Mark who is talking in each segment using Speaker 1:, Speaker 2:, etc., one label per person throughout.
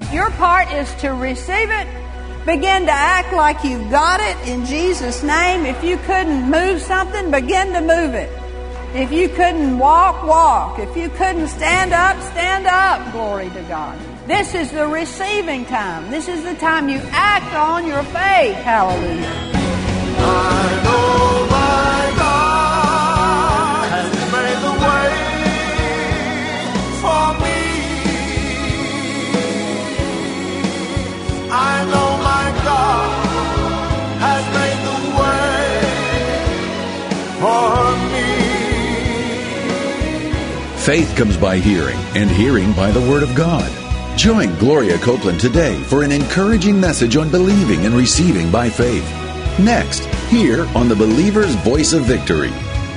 Speaker 1: Your part is to receive it. Begin to act like you've got it in Jesus' name. If you couldn't move something, begin to move it. If you couldn't walk, walk. If you couldn't stand up, stand up. Glory to God. This is the receiving time. This is the time you act on your faith. Hallelujah.
Speaker 2: I know my God has made the way for me. I know my God has made the way for me.
Speaker 3: Faith comes by hearing, and hearing by the Word of God. Join Gloria Copeland today for an encouraging message on believing and receiving by faith. Next, here on the Believer's Voice of Victory.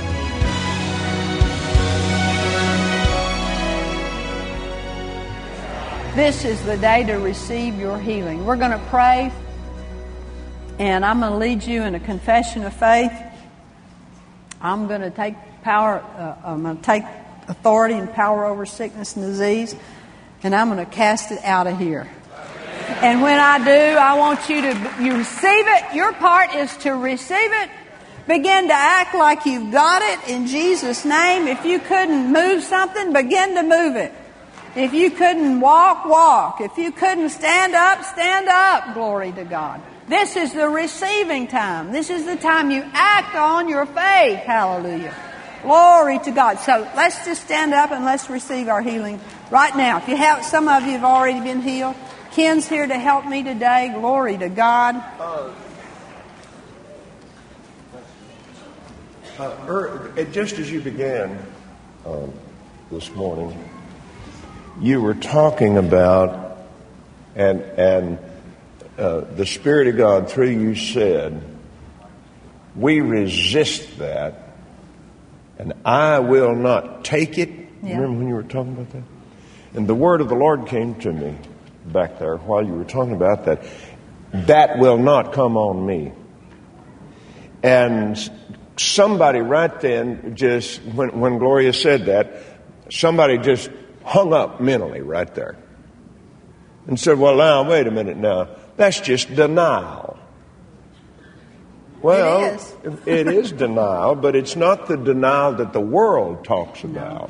Speaker 1: This is the day to receive your healing. We're going to pray, and I'm going to lead you in a confession of faith. I'm going to take I'm going to take authority and power over sickness and disease, and I'm going to cast it out of here. And when I do, I want you receive it. Your part is to receive it. Begin to act like you've got it in Jesus' name. If you couldn't move something, begin to move it. If you couldn't walk, walk. If you couldn't stand up, stand up. Glory to God. This is the receiving time. This is the time you act on your faith. Hallelujah. Glory to God. So let's just stand up and let's receive our healing right now. If you have, some of you have already been healed. Ken's here to help me today. Glory to God.
Speaker 4: Just as you began this morning, you were talking about, and the Spirit of God through you said, we resist that, and I will not take it.
Speaker 1: Yeah.
Speaker 4: Remember when you were talking about that? And the word of the Lord came to me back there while you were talking about that. That will not come on me. And somebody right then, just when Gloria said that, somebody just hung up mentally right there and said, well, now, wait a minute now. That's just denial. Well, it is denial, but it's not the denial that the world talks about.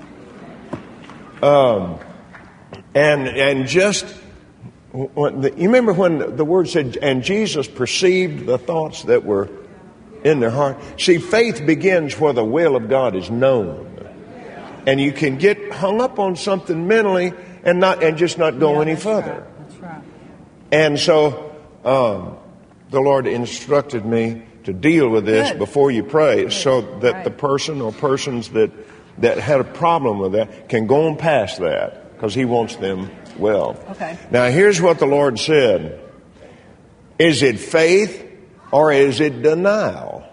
Speaker 4: And just, you remember when the word said, and Jesus perceived the thoughts that were in their heart? See, faith begins where the will of God is known. And you can get hung up on something mentally and just not go any further.
Speaker 1: Right. That's right.
Speaker 4: And so the Lord instructed me to deal with this before you pray, so that the person or persons that had a problem with that can go on past that, because He wants them well.
Speaker 1: Okay.
Speaker 4: Now here's what the Lord said. Is it faith or is it denial?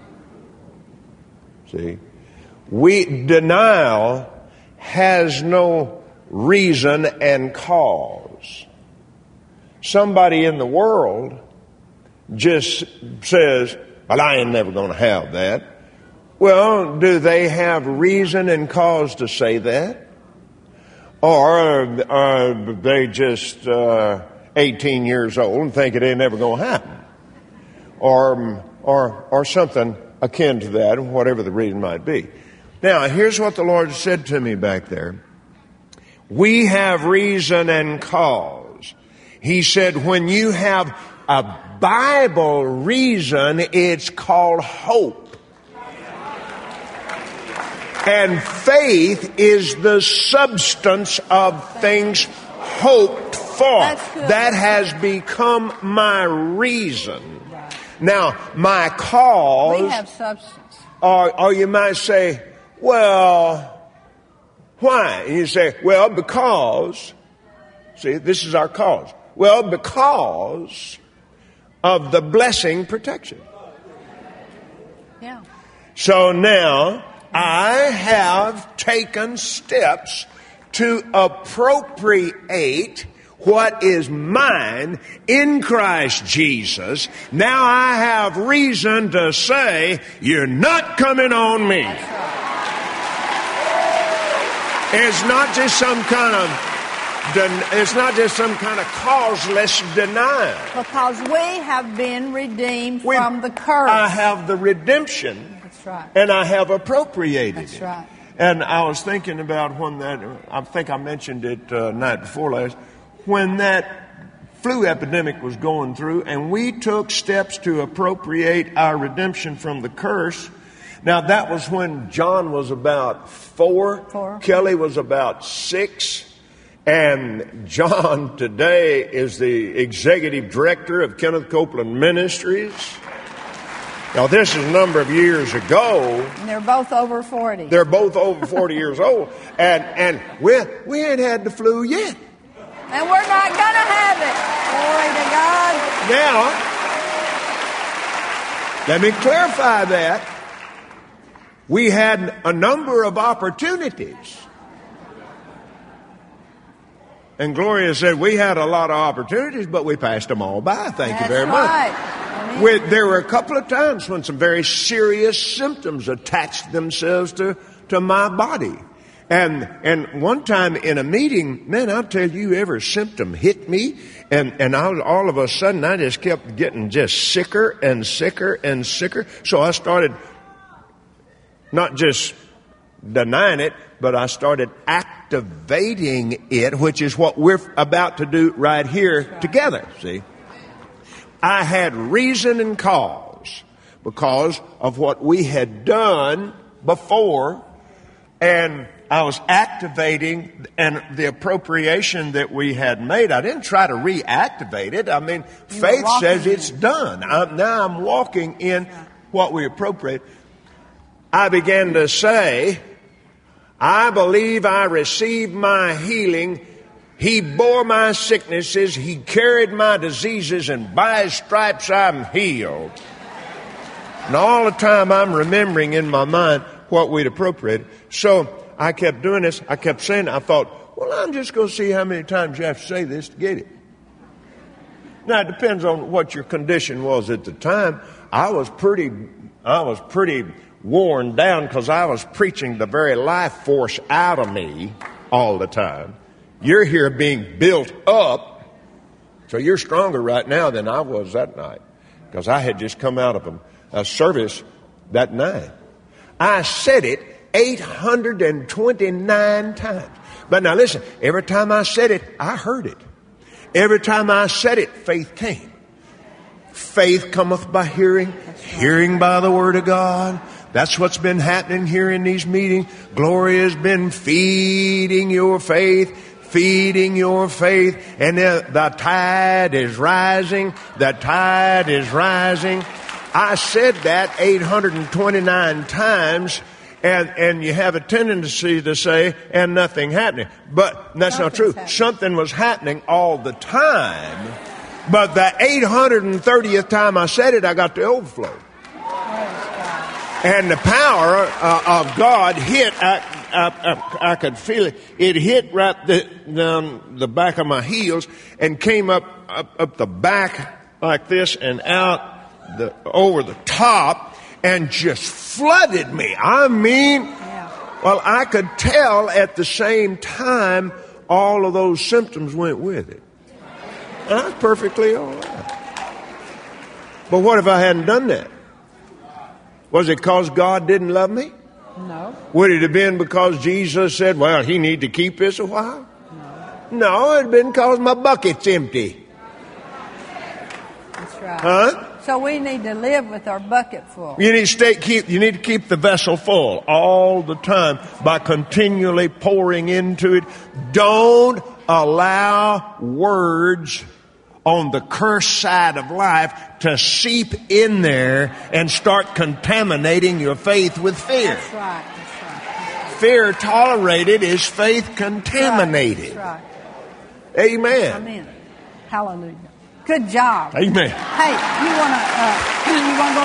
Speaker 4: See? Denial has no reason and cause. Somebody in the world just says, well, I ain't never going to have that. Well, do they have reason and cause to say that? Or are they just 18 years old and think it ain't never going to happen? Or something akin to that, whatever the reason might be. Now, here's what the Lord said to me back there. We have reason and cause. He said, when you have a Bible reason, it's called hope. And faith is the substance of things hoped for. That has become my reason. Now, my cause...
Speaker 1: We have substance.
Speaker 4: Or you might say, well, why? And you say, well, because... See, this is our cause. Well, because of the blessing protection.
Speaker 1: Yeah.
Speaker 4: So now I have taken steps to appropriate what is mine in Christ Jesus. Now I have reason to say, you're not coming on me.
Speaker 1: That's right.
Speaker 4: It's not just some kind of it's not just some kind of causeless denial.
Speaker 1: Because we have been redeemed from the curse.
Speaker 4: I have the redemption.
Speaker 1: That's right.
Speaker 4: And I have appropriated
Speaker 1: That's
Speaker 4: it.
Speaker 1: right.
Speaker 4: And I was thinking about when I think I mentioned it night before last, when that flu epidemic was going through and we took steps to appropriate our redemption from the curse. Now that was when John was about 4. Kelly was about 6. And John today is the executive director of Kenneth Copeland Ministries. Now, this is a number of years ago.
Speaker 1: And they're both over 40.
Speaker 4: They're both over 40 years old. And we ain't had the flu yet.
Speaker 1: And we're not going to have it. Glory to God.
Speaker 4: Now, let me clarify that. We had a number of opportunities. And Gloria said, we had a lot of opportunities, but we passed them all by. Thank you very much.
Speaker 1: Right.
Speaker 4: There were a couple of times when some very serious symptoms attached themselves to my body. And one time in a meeting, man, I'll tell you, every symptom hit me. And all of a sudden, I just kept getting just sicker and sicker and sicker. So I started not just denying it, but I started activating it, which is what we're about to do right here together, see. I had reason and cause because of what we had done before, and I was activating and the appropriation that we had made. I didn't try to reactivate it. I mean, faith says it's done. Now I'm walking in what we appropriate. I began to say, I believe I received my healing. He bore my sicknesses. He carried my diseases, and by His stripes I'm healed. And all the time I'm remembering in my mind what we'd appropriated. So I kept doing this. I kept saying it. I thought, well, I'm just going to see how many times you have to say this to get it. Now, it depends on what your condition was at the time. I was pretty worn down because I was preaching the very life force out of me all the time. You're here being built up, so you're stronger right now than I was that night because I had just come out of a service that night. I said it 829 times. But now listen, every time I said it, I heard it. Every time I said it, faith came. Faith cometh by hearing, hearing by the word of God. That's what's been happening here in these meetings. Gloria's been feeding your faith, and the tide is rising. The tide is rising. I said that 829 times, and you have a tendency to say, and nothing happening. But that's not true. Something was happening all the time. But the 830th time I said it, I got the overflow. And the power of God hit, I could feel it. It hit right down the back of my heels and came up the back like this and out over the top and just flooded me. I mean, well, I could tell at the same time all of those symptoms went with it. And I was perfectly all right. But what if I hadn't done that? Was it because God didn't love me?
Speaker 1: No.
Speaker 4: Would it have been because Jesus said, well, He need to keep this a while? No, it'd been because my bucket's empty.
Speaker 1: That's right.
Speaker 4: Huh?
Speaker 1: So we need to live with our bucket full.
Speaker 4: You need to keep the vessel full all the time by continually pouring into it. Don't allow words on the cursed side of life to seep in there and start contaminating your faith with fear.
Speaker 1: That's right. That's right.
Speaker 4: Fear tolerated is faith contaminated.
Speaker 1: That's right.
Speaker 4: Amen.
Speaker 1: Amen. Hallelujah. Good job.
Speaker 4: Amen.
Speaker 1: Hey, you want to go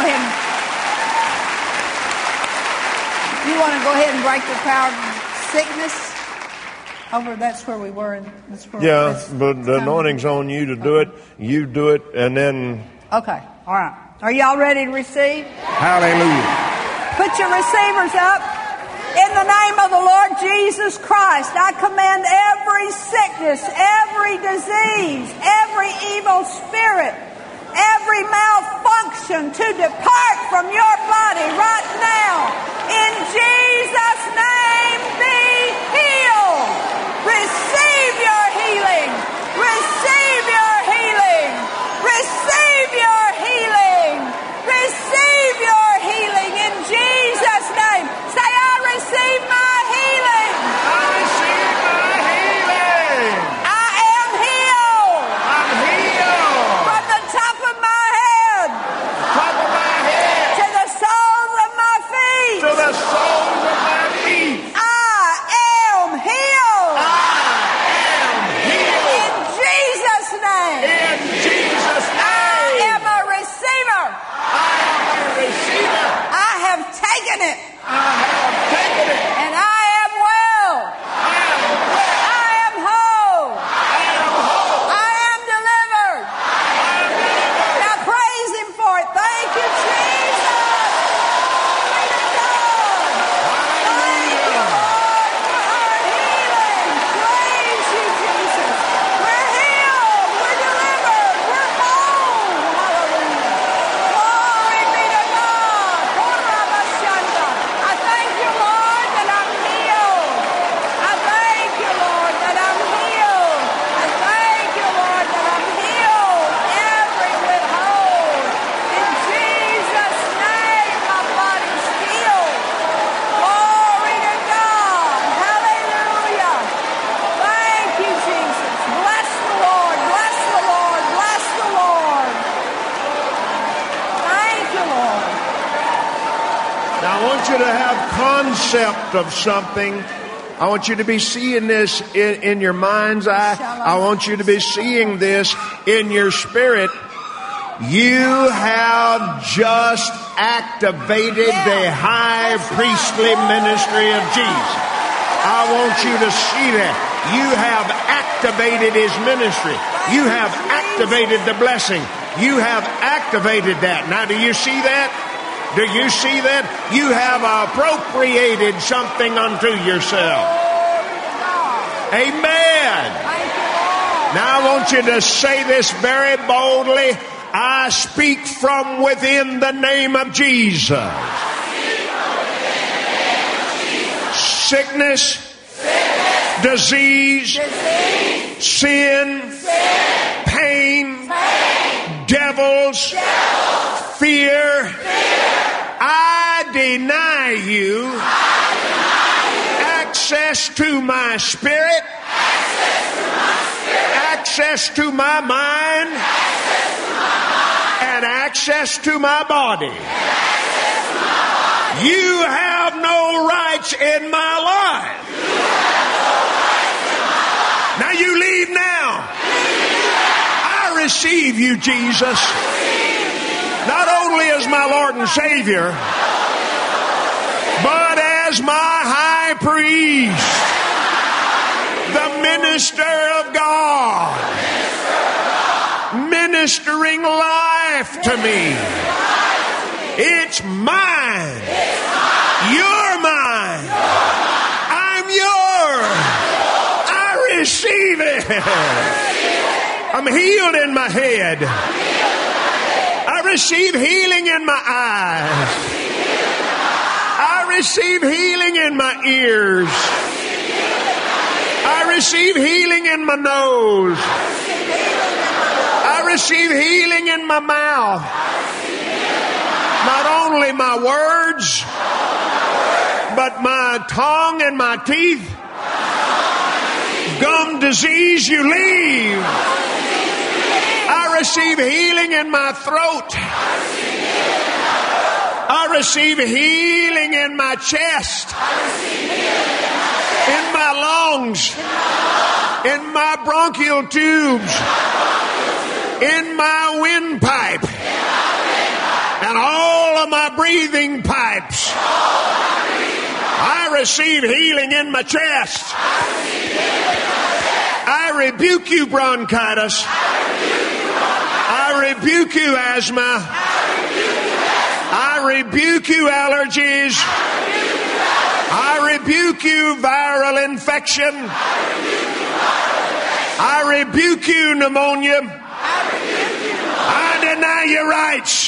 Speaker 1: ahead and break the power of sickness? That's where we were.
Speaker 4: But the anointing's on you to do it. You do it, and then...
Speaker 1: Okay, all right. Are y'all ready to receive?
Speaker 4: Hallelujah.
Speaker 1: Put your receivers up. In the name of the Lord Jesus Christ, I command every sickness, every disease, every evil spirit, every malfunction to depart from your body right now. In Jesus' name, be healed. Receive your healing. Receive your healing. Receive your healing. Receive your healing in Jesus' name. Say, I receive my healing.
Speaker 4: I receive my healing.
Speaker 1: I am healed.
Speaker 4: I'm healed.
Speaker 1: From the top of my head
Speaker 4: Top of my head
Speaker 1: to the soles of my feet.
Speaker 4: to the soles of my feet.
Speaker 1: I am healed.
Speaker 4: I am healed.
Speaker 1: In Jesus' name.
Speaker 4: In Jesus'
Speaker 1: I
Speaker 4: name.
Speaker 1: am a receiver.
Speaker 4: I am a receiver.
Speaker 1: I have taken it.
Speaker 4: I have taken it.
Speaker 1: And I am well.
Speaker 4: I am well.
Speaker 1: I am whole.
Speaker 4: I am whole.
Speaker 1: I am delivered. Now praise Him for it. Thank you, Jesus. Glory to God. Thank you, Lord, for our healing. Praise you, Jesus. We're healed. We're delivered. We're whole. Hallelujah. Glory be to God. Korabashanda. I thank you, Lord, that I'm healed. I thank you, Lord, that I'm healed. I thank you, Lord, that I'm healed. Every withhold. In Jesus' name, my body's healed. Glory to God. Hallelujah. Thank you, Jesus. Bless the Lord. Bless the Lord. Bless the Lord. Thank you, Lord.
Speaker 4: Now I want you to have concept of something. I want you to be seeing this in your mind's eye. I want you to be seeing this in your spirit. You have just activated the high priestly ministry of Jesus. I want you to see that. You have activated His ministry. You have activated the blessing. You have activated that. Now, do you see that? Do you see that? You have appropriated something unto yourself. Amen.
Speaker 1: Thank you, Lord.
Speaker 4: Now I want you to say this very boldly. I speak from within the name of Jesus. Sickness, disease, sin, pain, devils, fear. I deny you access to my spirit, access to my mind, and access to my body. You have no rights in my life. Now you leave now. I receive you, Jesus. Not only as my Lord and Savior, but as my high priest, the minister of God, ministering life to me. It's mine. You're mine. I'm yours. I receive it. I'm healed in my head. I receive healing in my eyes. I receive healing in my ears. I receive healing in my nose. I receive healing in my mouth. Not only my words, but my tongue and my teeth. Gum disease, you leave. I receive healing in my throat. I receive healing in my chest, in my lungs, in my bronchial tubes, in my windpipe, and all of my breathing pipes. I receive healing in my chest. I rebuke you, bronchitis. I rebuke you, asthma. I rebuke you, allergies. I rebuke you, viral infection. I rebuke you, pneumonia. I deny your rights.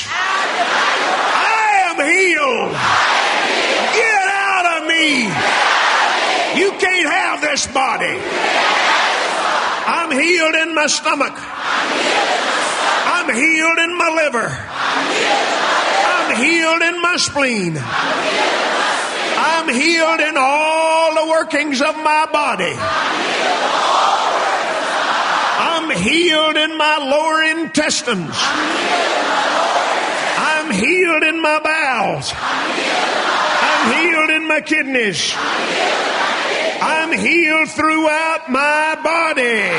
Speaker 4: I am healed. Get out of me. You can't have this body. I'm healed in my stomach. I'm healed in my liver. I'm healed in my spleen. I'm healed in all the workings of my body. I'm healed in my lower intestines. I'm healed in my bowels. I'm healed in my kidneys. I'm healed throughout my body.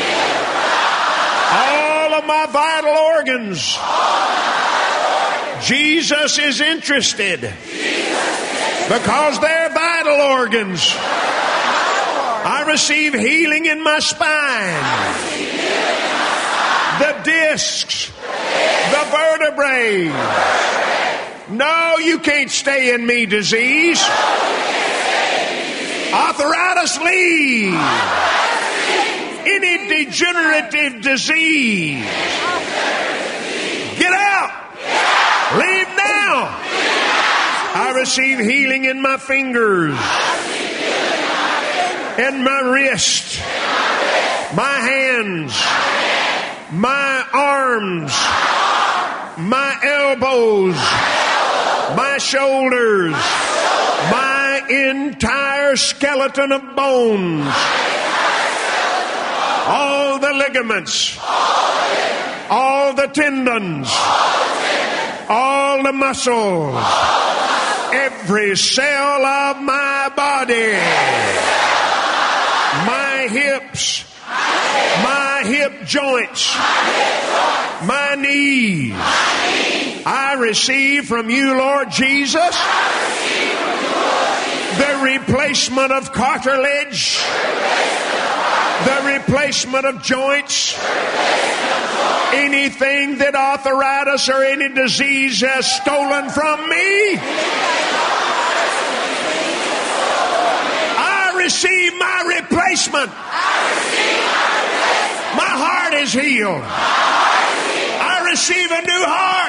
Speaker 4: All of my vital organs. Jesus is interested because they're vital organs. I receive healing in my spine, the discs, the vertebrae. No, you can't stay in me, disease. Arthritis, leave. Any degenerative disease, get out. Leave now. I receive healing in my fingers, in my wrist, my hands, my arms, my elbows, my shoulders, my entire skeleton of bones, all the ligaments, all the tendons, all the muscles, every cell of my body, my hips, my hip joints, my knees. I receive from you, Lord Jesus, the replacement of cartilage, the replacement of joints. Anything that arthritis or any disease has stolen from me, I receive my replacement. My heart is healed. I receive a new heart.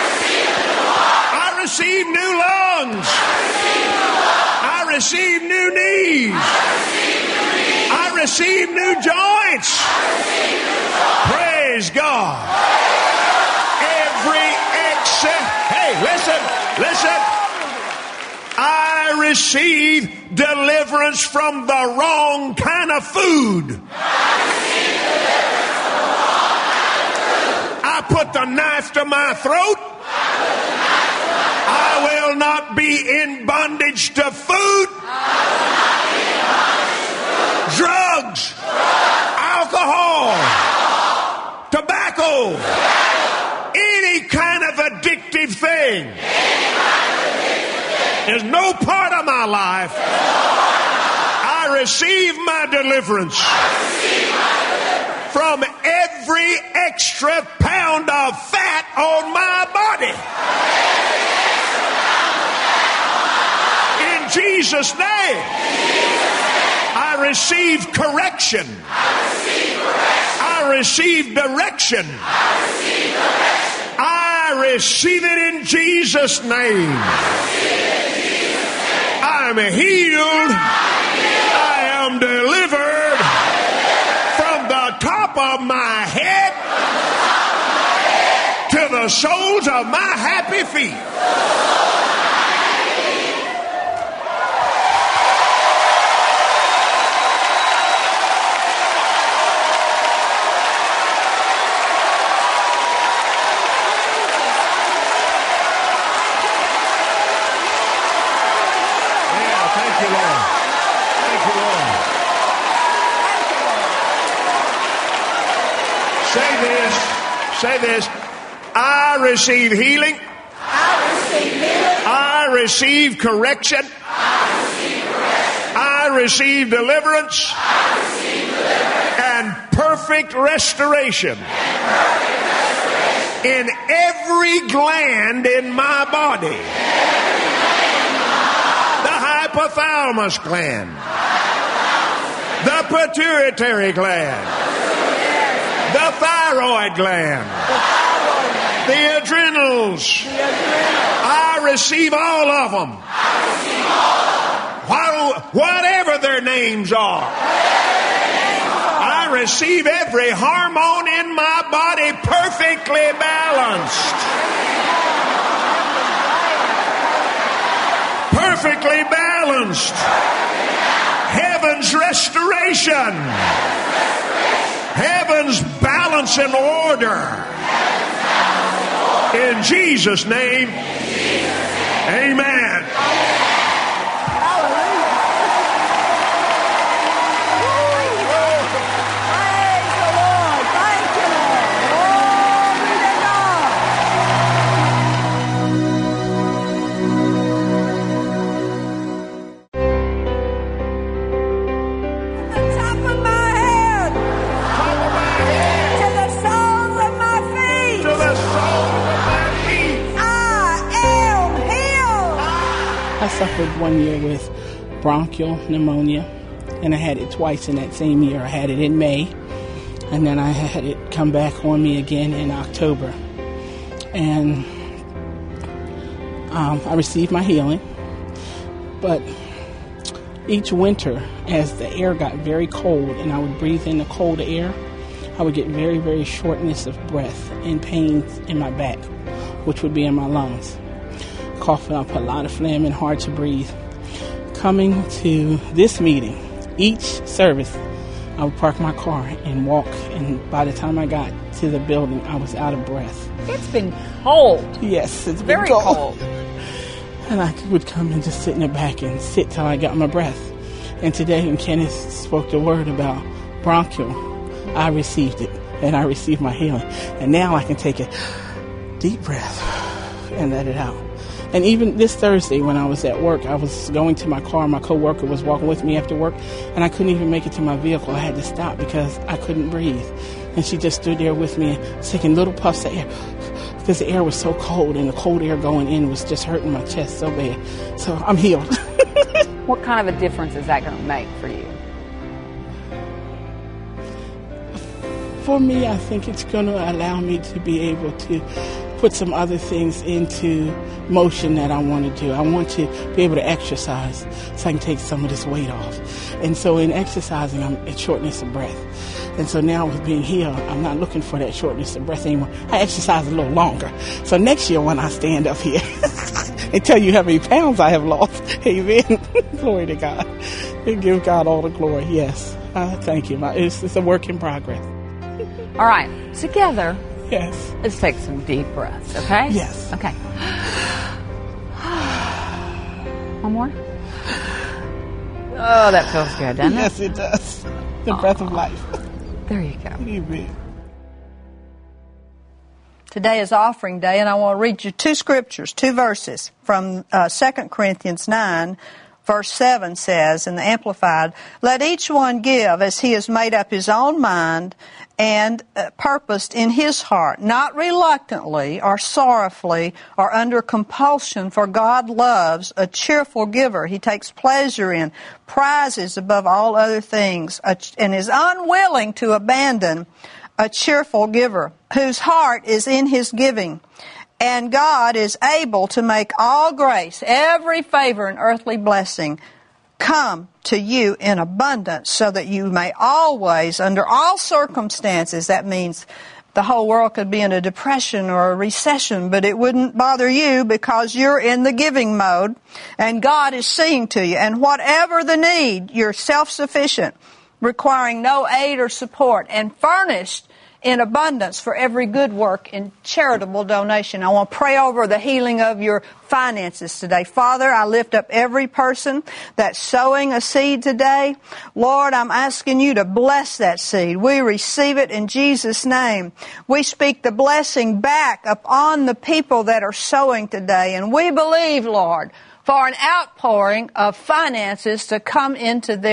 Speaker 4: I receive new lungs. I receive new knees. I receive new joints. Praise God. Hey, listen. I receive deliverance from the wrong kind of food. I put the knife to my throat. I will not be in bondage to food, drugs, alcohol, tobacco, any kind of addictive thing. There's no part of my life. I receive my deliverance from every extra pound of fat on my body. In Jesus' name, I receive correction. I receive direction. I receive it in Jesus' name. I'm healed. I am delivered from the top of my head to the soles of my happy feet. Say this. I receive healing. I receive correction. I receive deliverance. And perfect restoration. In every gland in my body. The hypothalamus gland, the pituitary gland, the thyroid gland, the adrenals. I receive all of them. Whatever their names are. I receive every hormone in my body perfectly balanced. Perfectly balanced. Heaven's restoration. Heaven's balance and order. In Jesus' name, amen.
Speaker 5: I suffered 1 year with bronchial pneumonia, and I had it twice in that same year. I had it in May, and then I had it come back on me again in October. And I received my healing, but each winter, as the air got very cold and I would breathe in the cold air, I would get very, very shortness of breath and pains in my back, which would be in my lungs. Coughing up a lot of phlegm and hard to breathe. Coming to this meeting, each service, I would park my car and walk, and by the time I got to the building, I was out of breath.
Speaker 6: It's been cold.
Speaker 5: Yes, it's been
Speaker 6: very cold.
Speaker 5: And I would come and just sit in the back and sit till I got my breath. And today, when Kenneth spoke the word about bronchial, I received it, and I received my healing. And now I can take a deep breath and let it out. And even this Thursday when I was at work, I was going to my car. My coworker was walking with me after work, and I couldn't even make it to my vehicle. I had to stop because I couldn't breathe. And she just stood there with me, taking little puffs of air because the air was so cold, and the cold air going in was just hurting my chest so bad. So I'm healed.
Speaker 6: What kind of a difference is that going to make for you?
Speaker 5: For me, I think it's going to allow me to be able to put some other things into motion that I want to do. I want to be able to exercise so I can take some of this weight off. And so in exercising, I'm at shortness of breath. And so now with being healed, I'm not looking for that shortness of breath anymore. I exercise a little longer. So next year when I stand up here and tell you how many pounds I have lost, amen, glory to God. And give God all the glory, yes. Thank you. It's a work in progress.
Speaker 6: All right, together.
Speaker 5: Yes.
Speaker 6: Let's take some deep breaths, okay?
Speaker 5: Yes.
Speaker 6: Okay. One more. Oh, that feels good, doesn't it?
Speaker 5: Yes, it does. The breath of life.
Speaker 6: There you go.
Speaker 5: Amen.
Speaker 1: Today is offering day, and I want to read you two scriptures, two verses from 2 Corinthians 9. Verse 7 says, in the Amplified, let each one give as he has made up his own mind and purposed in his heart, not reluctantly or sorrowfully or under compulsion, for God loves a cheerful giver. He takes pleasure in, prizes above all other things, and is unwilling to abandon a cheerful giver, whose heart is in his giving. And God is able to make all grace, every favor and earthly blessing, come to you in abundance, so that you may always, under all circumstances, that means the whole world could be in a depression or a recession, but it wouldn't bother you because you're in the giving mode, and God is seeing to you. And whatever the need, you're self-sufficient, requiring no aid or support, and furnished in abundance for every good work and charitable donation. I want to pray over the healing of your finances today. Father, I lift up every person that's sowing a seed today. Lord, I'm asking you to bless that seed. We receive it in Jesus' name. We speak the blessing back upon the people that are sowing today. And we believe, Lord, for an outpouring of finances to come into their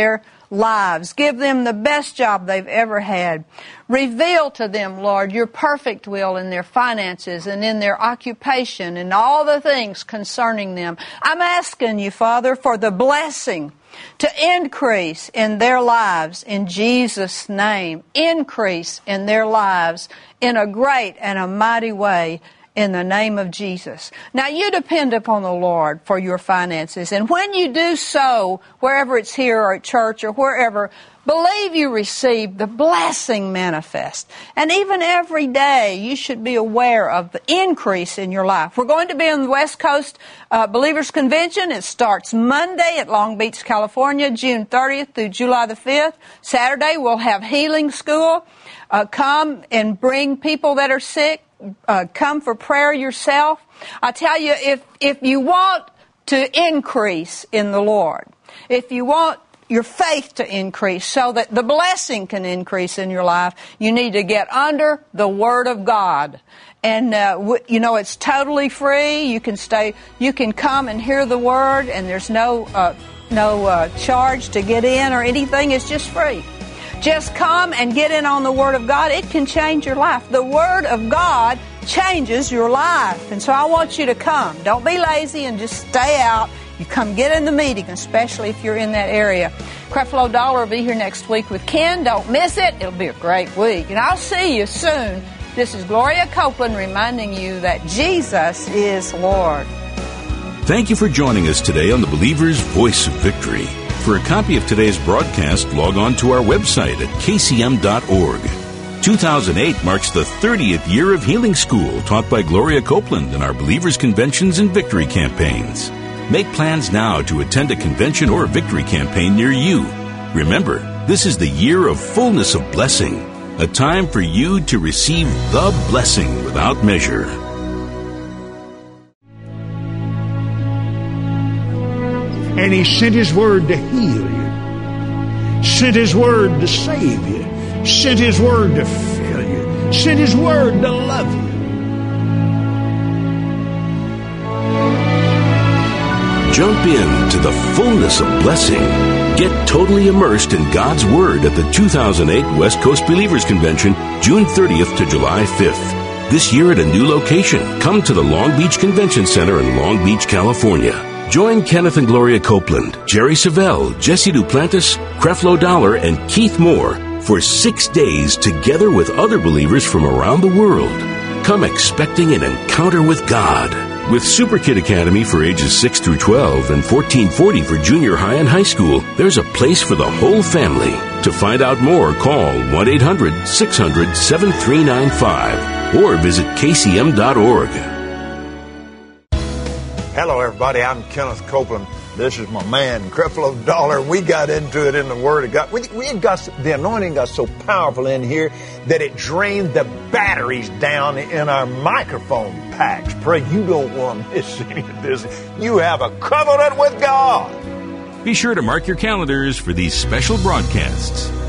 Speaker 1: lives. Give them the best job they've ever had. Reveal to them, Lord, your perfect will in their finances and in their occupation and all the things concerning them. I'm asking you, Father, for the blessing to increase in their lives in Jesus' name. Increase in their lives in a great and a mighty way in the name of Jesus. Now, you depend upon the Lord for your finances. And when you do so, wherever it's here or at church or wherever, believe you receive the blessing manifest. And even every day, you should be aware of the increase in your life. We're going to be on the West Coast Believers Convention. It starts Monday at Long Beach, California, June 30th through July the 5th. Saturday, we'll have healing school. Come and bring people that are sick. Come for prayer yourself. I tell you, if you want to increase in the Lord, if you want your faith to increase so that the blessing can increase in your life, you need to get under the Word of God. And, it's totally free. You can come and hear the Word, and there's no charge to get in or anything. It's just free. Just come and get in on the Word of God. It can change your life. The Word of God changes your life. And so I want you to come. Don't be lazy and just stay out. You come get in the meeting, especially if you're in that area. Creflo Dollar will be here next week with Ken. Don't miss it. It'll be a great week. And I'll see you soon. This is Gloria Copeland reminding you that Jesus is Lord.
Speaker 7: Thank you for joining us today on the Believer's Voice of Victory. For a copy of today's broadcast, log on to our website at kcm.org. 2008 marks the 30th year of Healing School, taught by Gloria Copeland in our Believers Conventions and Victory campaigns. Make plans now to attend a convention or victory campaign near you. Remember, this is the year of fullness of blessing, a time for you to receive the blessing without measure.
Speaker 8: And He sent His Word to heal you, sent His Word to save you, sent His Word to fill you, sent His Word to love you.
Speaker 7: Jump into the fullness of blessing. Get totally immersed in God's Word at the 2008 West Coast Believers Convention, June 30th to July 5th. This year at a new location. Come to the Long Beach Convention Center in Long Beach, California. Join Kenneth and Gloria Copeland, Jerry Savelle, Jesse Duplantis, Creflo Dollar, and Keith Moore for 6 days together with other believers from around the world. Come expecting an encounter with God. With Super Kid Academy for ages 6 through 12 and 1440 for junior high and high school, there's a place for the whole family. To find out more, call 1-800-600-7395 or visit kcm.org.
Speaker 4: Hello, everybody. I'm Kenneth Copeland. This is my man, Creflo Dollar. We got into it in the Word of God. The anointing got so powerful in here that it drained the batteries down in our microphone packs. Pray you don't want to miss any of this. You have a covenant with God.
Speaker 7: Be sure to mark your calendars for these special broadcasts.